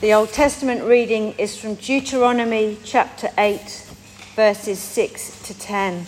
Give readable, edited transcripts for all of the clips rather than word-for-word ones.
The Old Testament reading is from Deuteronomy chapter 8, verses 6 to 10.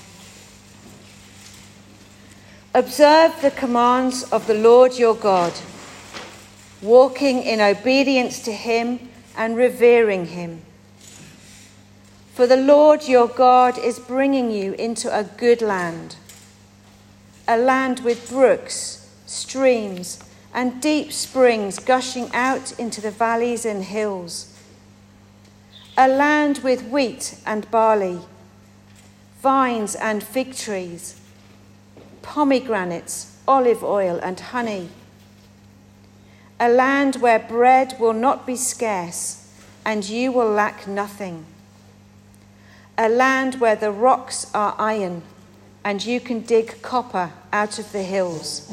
Observe the commands of the Lord your God, walking in obedience to him and revering him. For the Lord your God is bringing you into a good land, a land with brooks, streams, and deep springs gushing out into the valleys and hills, a land with wheat and barley, vines and fig trees, pomegranates, olive oil and honey, a land where bread will not be scarce and you will lack nothing, a land where the rocks are iron and you can dig copper out of the hills.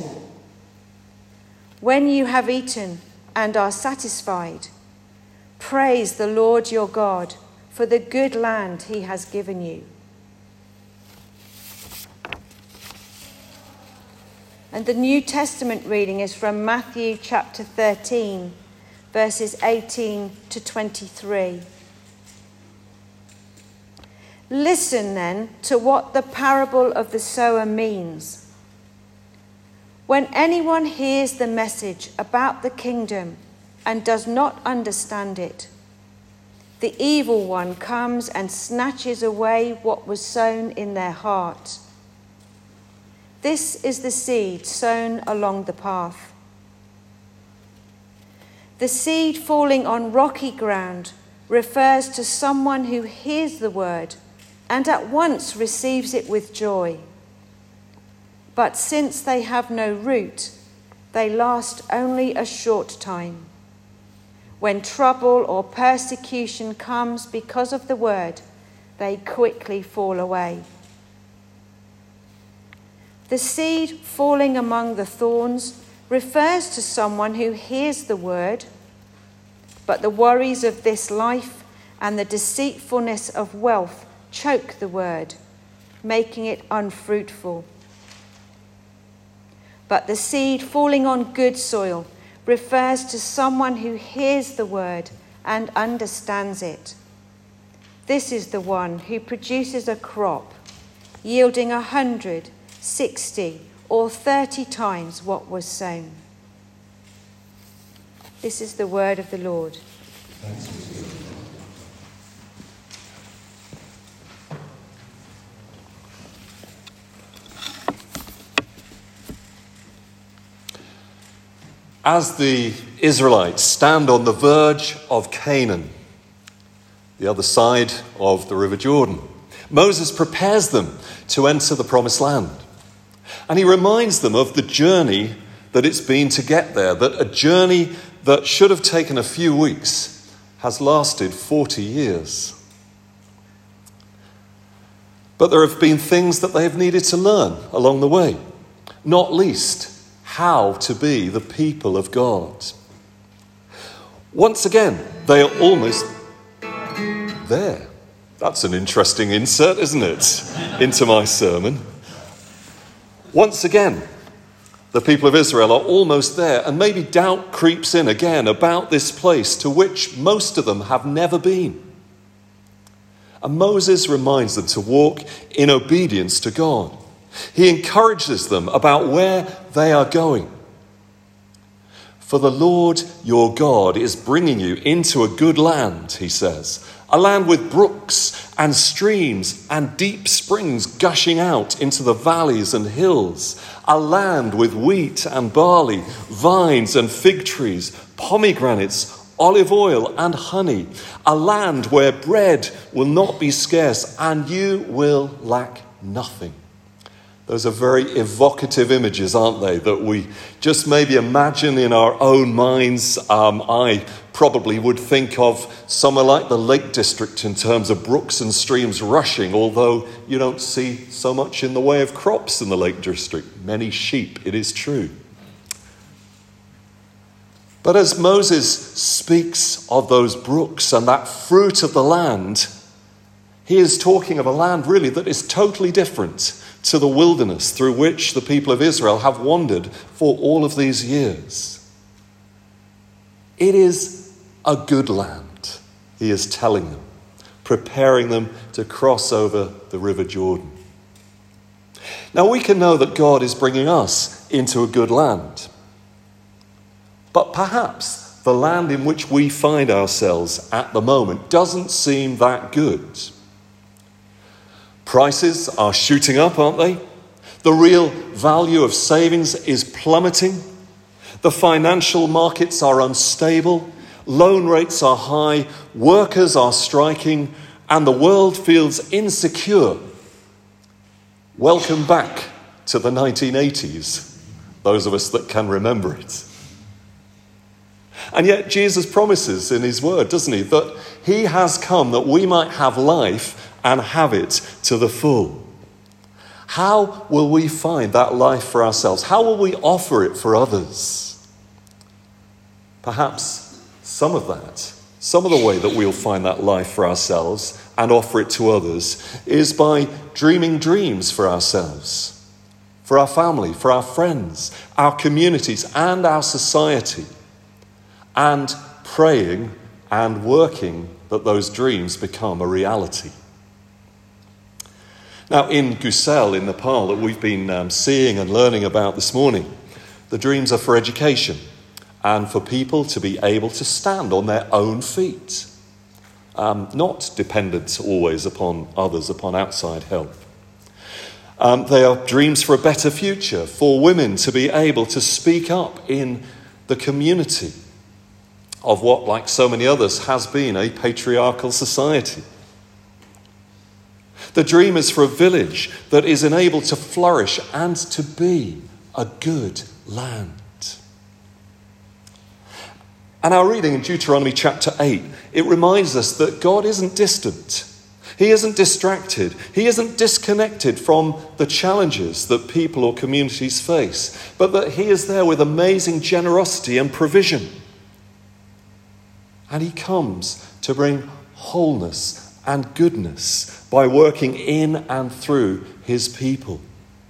When you have eaten and are satisfied, praise the Lord your God for the good land he has given you. And the New Testament reading is from Matthew chapter 13, verses 18 to 23. Listen then to what the parable of the sower means. When anyone hears the message about the kingdom and does not understand it, the evil one comes and snatches away what was sown in their heart. This is the seed sown along the path. The seed falling on rocky ground refers to someone who hears the word and at once receives it with joy. But since they have no root, they last only a short time. When trouble or persecution comes because of the word, they quickly fall away. The seed falling among the thorns refers to someone who hears the word, but the worries of this life and the deceitfulness of wealth choke the word, making it unfruitful. But the seed falling on good soil refers to someone who hears the word and understands it. This is the one who produces a crop, yielding 100, 60, or 30 times what was sown. This is the word of the Lord. Thanks be to God. As the Israelites stand on the verge of Canaan, the other side of the River Jordan, Moses prepares them to enter the promised land. And he reminds them of the journey that it's been to get there, that a journey that should have taken a few weeks has lasted 40 years. But there have been things that they have needed to learn along the way, not least how to be the people of God. Once again, they are almost there. That's an interesting insert, isn't it, into my sermon? Once again, the people of Israel are almost there, and maybe doubt creeps in again about this place to which most of them have never been. And Moses reminds them to walk in obedience to God. He encourages them about where they are going. For the Lord your God is bringing you into a good land, he says, a land with brooks and streams and deep springs gushing out into the valleys and hills, a land with wheat and barley, vines and fig trees, pomegranates, olive oil and honey, a land where bread will not be scarce and you will lack nothing. Those are very evocative images, aren't they, that we just maybe imagine in our own minds. I probably would think of somewhere like the Lake District in terms of brooks and streams rushing, although you don't see so much in the way of crops in the Lake District. Many sheep, it is true. But as Moses speaks of those brooks and that fruit of the land, he is talking of a land really that is totally different to the wilderness through which the people of Israel have wandered for all of these years. It is a good land, he is telling them, preparing them to cross over the River Jordan. Now we can know that God is bringing us into a good land. But perhaps the land in which we find ourselves at the moment doesn't seem that good. Prices are shooting up, aren't they? The real value of savings is plummeting. The financial markets are unstable. Loan rates are high. Workers are striking. And the world feels insecure. Welcome back to the 1980s, those of us that can remember it. And yet Jesus promises in his word, doesn't he, that he has come that we might have life and have it to the full. How will we find that life for ourselves? How will we offer it for others? Perhaps some of the way that we'll find that life for ourselves and offer it to others is by dreaming dreams for ourselves, for our family, for our friends, our communities and our society, and praying and working that those dreams become a reality. Now, in Gusel, in Nepal, that we've been seeing and learning about this morning, the dreams are for education and for people to be able to stand on their own feet, not dependent always upon others, upon outside help. They are dreams for a better future, for women to be able to speak up in the community of what, like so many others, has been a patriarchal society. The dream is for a village that is enabled to flourish and to be a good land. And our reading in Deuteronomy chapter 8, it reminds us that God isn't distant. He isn't distracted. He isn't disconnected from the challenges that people or communities face, but that he is there with amazing generosity and provision. And he comes to bring wholeness and goodness by working in and through his people.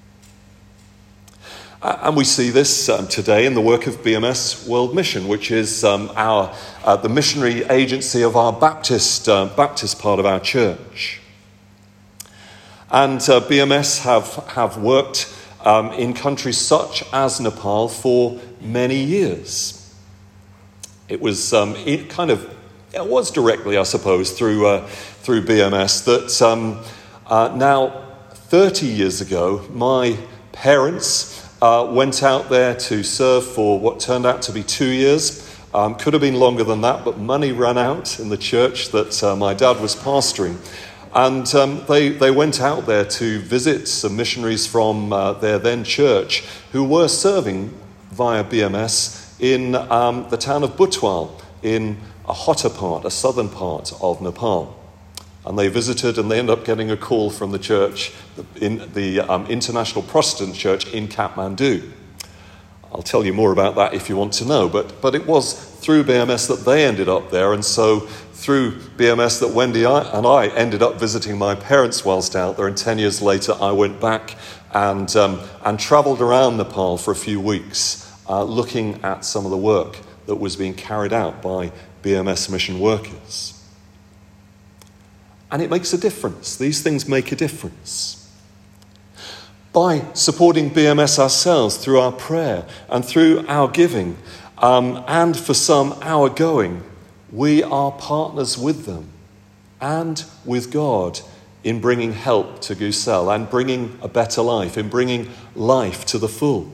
And we see this today in the work of BMS World Mission, which is the missionary agency of our Baptist part of our church. And BMS have worked in countries such as Nepal for many years. It was directly, I suppose, through BMS that now 30 years ago, my parents went out there to serve for what turned out to be 2 years. Could have been longer than that, but money ran out in the church that my dad was pastoring. And they went out there to visit some missionaries from their then church who were serving via BMS in the town of Butwal, in a hotter part, a southern part of Nepal. And they visited and they ended up getting a call from the church, in the International Protestant Church in Kathmandu. I'll tell you more about that if you want to know, but it was through BMS that they ended up there, and so through BMS that Wendy and I ended up visiting my parents whilst out there, and 10 years later I went back and travelled around Nepal for a few weeks, looking at some of the work that was being carried out by BMS mission workers. And it makes a difference. These things make a difference. By supporting BMS ourselves through our prayer and through our giving, and for some, our going, we are partners with them and with God in bringing help to Gusel and bringing a better life, in bringing life to the full.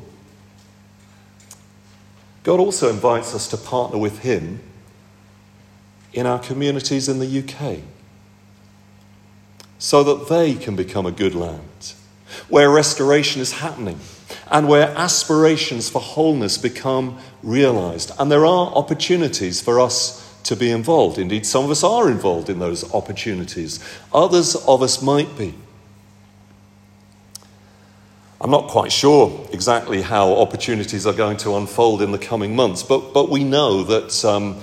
God also invites us to partner with him in our communities in the UK, so that they can become a good land, where restoration is happening and where aspirations for wholeness become realised. And there are opportunities for us to be involved. Indeed, some of us are involved in those opportunities. Others of us might be. I'm not quite sure exactly how opportunities are going to unfold in the coming months, but we know that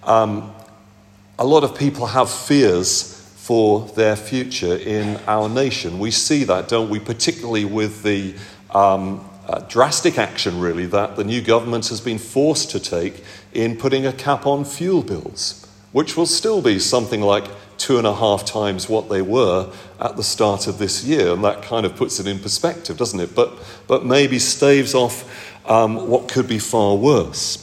a lot of people have fears for their future in our nation. We see that, don't we? Particularly with the drastic action, really, that the new government has been forced to take in putting a cap on fuel bills, which will still be something like 2.5 times what they were at the start of this year. And that kind of puts it in perspective, doesn't it? But maybe staves off what could be far worse.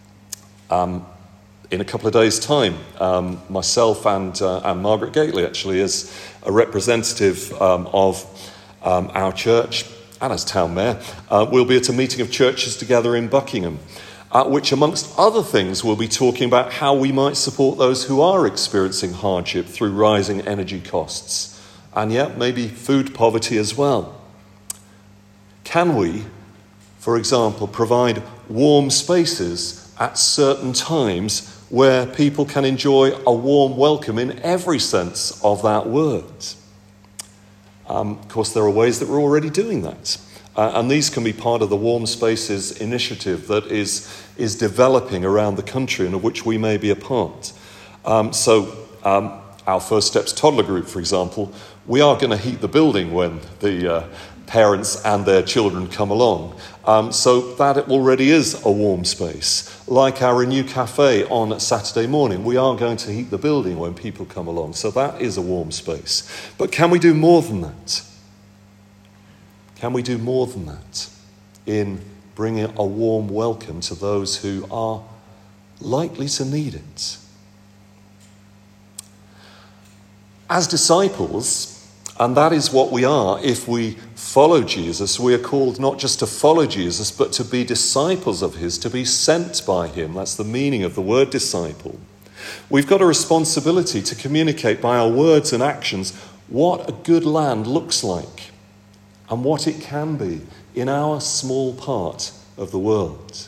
In a couple of days' time, myself and Margaret Gately, actually, as a representative of our church and as town mayor, we'll be at a meeting of churches together in Buckingham, which, amongst other things, will be talking about how we might support those who are experiencing hardship through rising energy costs, and yet maybe food poverty as well. Can we, for example, provide warm spaces at certain times where people can enjoy a warm welcome in every sense of that word? Of course, there are ways that we're already doing that. And these can be part of the Warm Spaces initiative that is developing around the country and of which we may be a part. Our First Steps toddler group, for example, we are going to heat the building when the parents and their children come along. So that it already is a warm space. Like our Renew Cafe on Saturday morning, we are going to heat the building when people come along. So that is a warm space. But can we do more than that? Can we do more than that in bringing a warm welcome to those who are likely to need it? As disciples, and that is what we are if we follow Jesus, we are called not just to follow Jesus, but to be disciples of his, to be sent by him. That's the meaning of the word disciple. We've got a responsibility to communicate by our words and actions what a good land looks like and what it can be in our small part of the world.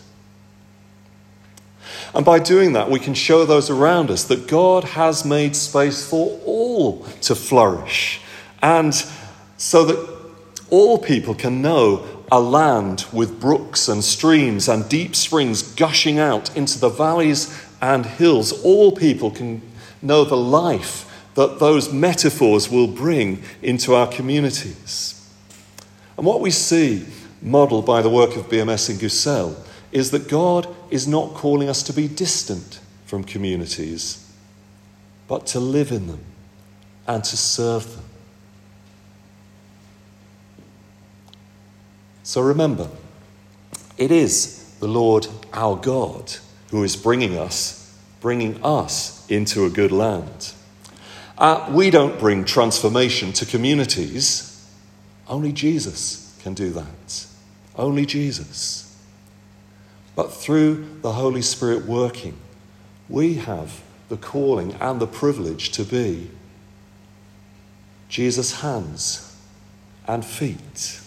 And by doing that, we can show those around us that God has made space for all to flourish, and so that all people can know a land with brooks and streams and deep springs gushing out into the valleys and hills. All people can know the life that those metaphors will bring into our communities. And what we see modelled by the work of BMS in Gusel is that God is not calling us to be distant from communities, but to live in them and to serve them. So remember, it is the Lord our God who is bringing us into a good land. We don't bring transformation to communities. Only Jesus can do that. Only Jesus. But through the Holy Spirit working, we have the calling and the privilege to be Jesus' hands and feet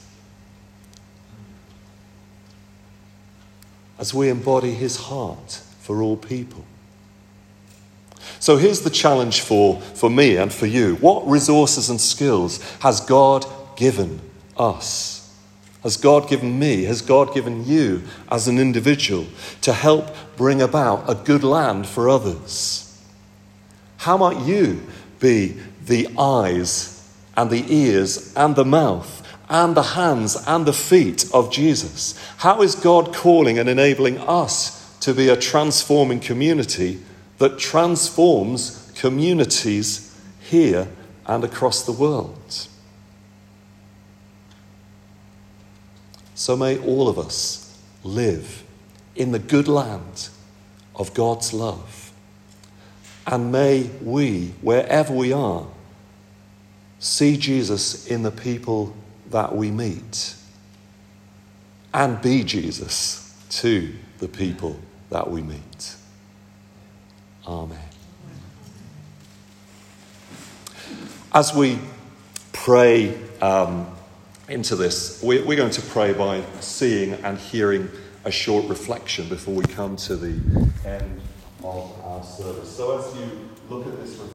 as we embody his heart for all people. So here's the challenge for me and for you. What resources and skills has God given us? Has God given me? Has God given you as an individual to help bring about a good land for others? How might you be the eyes and the ears and the mouth and the hands and the feet of Jesus? How is God calling and enabling us to be a transforming community that transforms communities here and across the world? So may all of us live in the good land of God's love. And may we, wherever we are, see Jesus in the people that we meet and be Jesus to the people that we meet. Amen. As we pray into this, we're going to pray by seeing and hearing a short reflection before we come to the end of our service. So as you look at this